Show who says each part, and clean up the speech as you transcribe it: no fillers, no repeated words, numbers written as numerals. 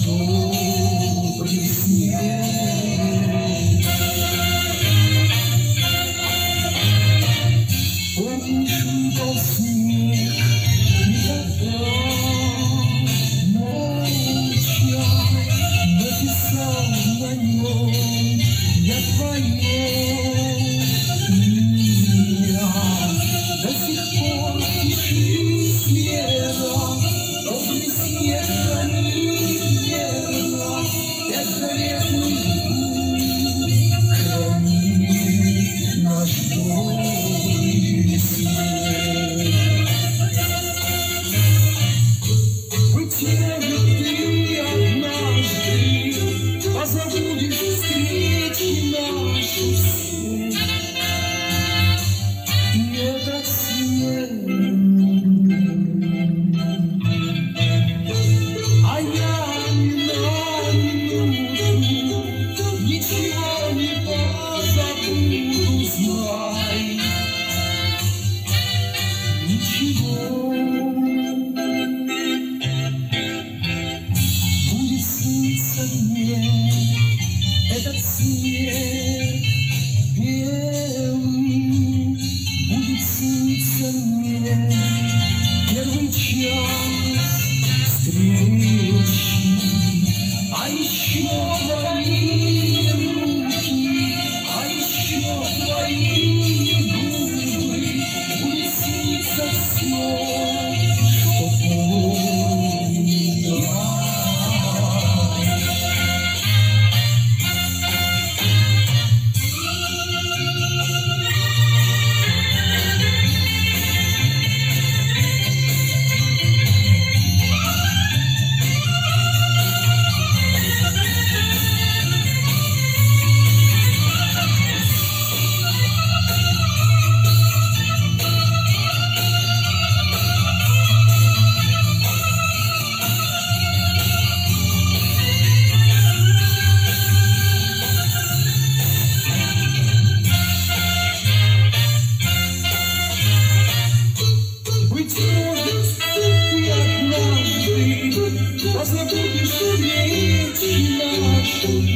Speaker 1: добрый снег. Помнишь, выпал снег никогда, молча написал на нем я твое имя. До сих пор тиши снега, добрый снег хранит верно, беззаветный хранит наш добрый снег. Быть может, ты однажды позабудешь встречи наши все. И этот снег, а я ни на минуту ничего не позабуду, знай. Ничего. Будет сниться мне этот снег белый, будет сниться мне первый час встречи, а еще твои руки, а еще твои губы, будет сниться все, что помню я. Быть может, ты однажды позабудешь встречи наши.